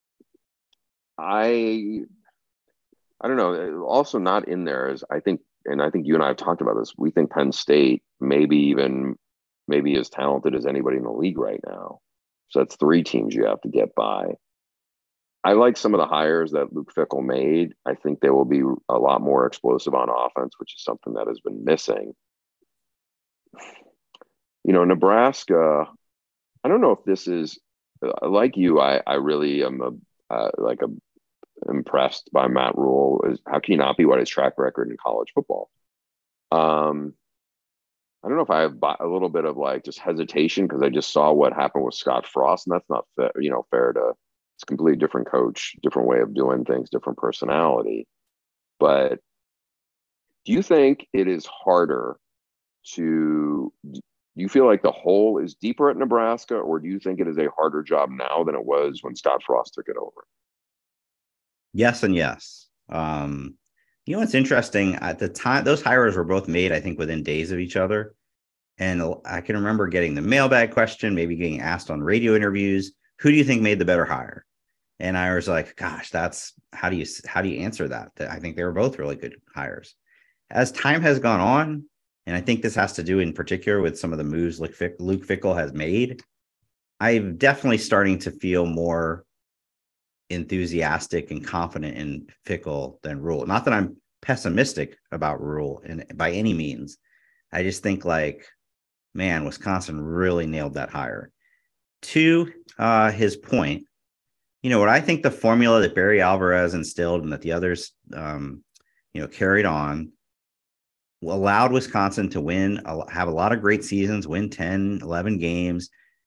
I I don't know. Also not in there is I think, and I think you and I have talked about this. We think Penn State maybe even maybe as talented as anybody in the league right now. So that's three teams you have to get by. I like some of the hires that Luke Fickell made. I think they will be a lot more explosive on offense, which is something that has been missing. You know, Nebraska, I don't know if this is, like you, I, I really am a, uh, like a, impressed by Matt Rule. Is how can you not be what his track record in college football? Um, I don't know if I have a little bit of like just hesitation because I just saw what happened with Scott Frost, and that's not fair, you know, fair to, it's a completely different coach, different way of doing things, different personality. But do you think it is harder to, do you feel like the hole is deeper at Nebraska, or do you think it is a harder job now than it was when Scott Frost took it over? Yes and yes. Um, you know what's interesting? At the time, those hires were both made, I think, within days of each other. And I can remember getting the mailbag question, maybe getting asked on radio interviews, who do you think made the better hire? And I was like, gosh, that's, how do you, how do you answer that? I think they were both really good hires. As time has gone on, and I think this has to do in particular with some of the moves Luke Fickell has made, I'm definitely starting to feel more enthusiastic and confident in Fickell than Rhule. Not that I'm pessimistic about Rhule and by any means. I just think like, man, Wisconsin really nailed that hire. To uh, his point, you know, what I think the formula that Barry Alvarez instilled and that the others, um, you know, carried on allowed Wisconsin to win, have a lot of great seasons, win ten, eleven games,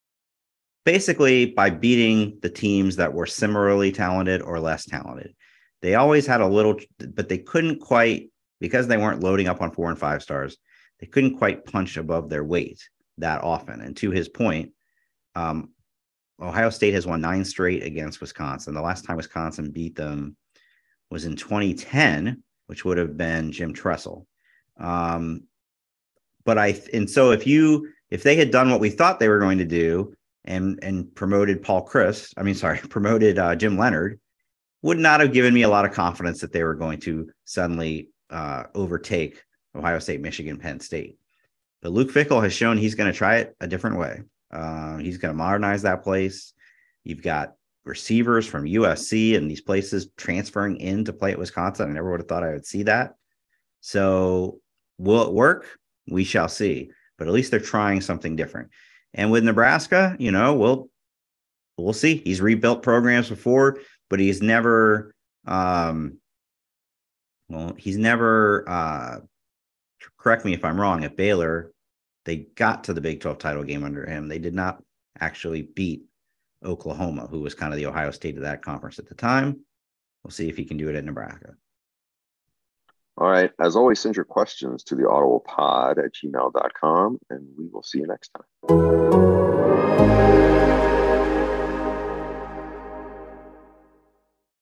basically by beating the teams that were similarly talented or less talented. They always had a little, but they couldn't quite, because they weren't loading up on four and five stars, they couldn't quite punch above their weight that often. And to his point, um, Ohio State has won nine straight against Wisconsin. The last time Wisconsin beat them was in twenty ten, which would have been Jim Tressel. Um, but I, and so if you, if they had done what we thought they were going to do, and and promoted Paul Chryst, I mean, sorry, promoted uh, Jim Leonhard, would not have given me a lot of confidence that they were going to suddenly uh, overtake Ohio State, Michigan, Penn State. But Luke Fickell has shown he's going to try it a different way. Uh, he's going to modernize that place. You've got receivers from U S C and these places transferring in to play at Wisconsin. I never would have thought I would see that. So will it work? We shall see. But at least they're trying something different. And with Nebraska, you know, we'll we'll see. He's rebuilt programs before, but he's never, um, well, he's never. Uh, correct me if I'm wrong. At Baylor, they got to the Big twelve title game under him. They did not actually beat Oklahoma, who was kind of the Ohio State of that conference at the time. We'll see if he can do it at Nebraska. All right. As always, send your questions to the audible pod at gmail dot com, and we will see you next time.